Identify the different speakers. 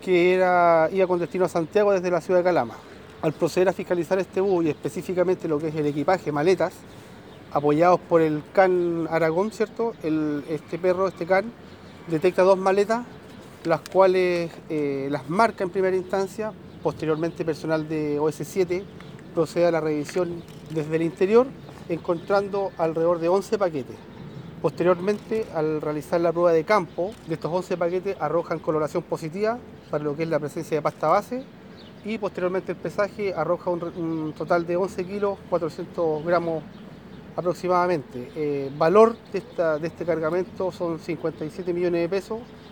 Speaker 1: que iba con destino a Santiago desde la ciudad de Calama. Al proceder a fiscalizar este bus y específicamente lo que es el equipaje, maletas, apoyados por el CAN Aragón, ¿cierto? Este CAN, detecta dos maletas, las cuales las marca en primera instancia. Posteriormente, personal de OS7 procede a la revisión desde el interior, encontrando alrededor de 11 paquetes. Posteriormente, al realizar la prueba de campo, de estos 11 paquetes arrojan coloración positiva para lo que es la presencia de pasta base, y posteriormente el pesaje arroja un total de 11 kilos 400 gramos aproximadamente. Valor de este cargamento son 57 millones de pesos,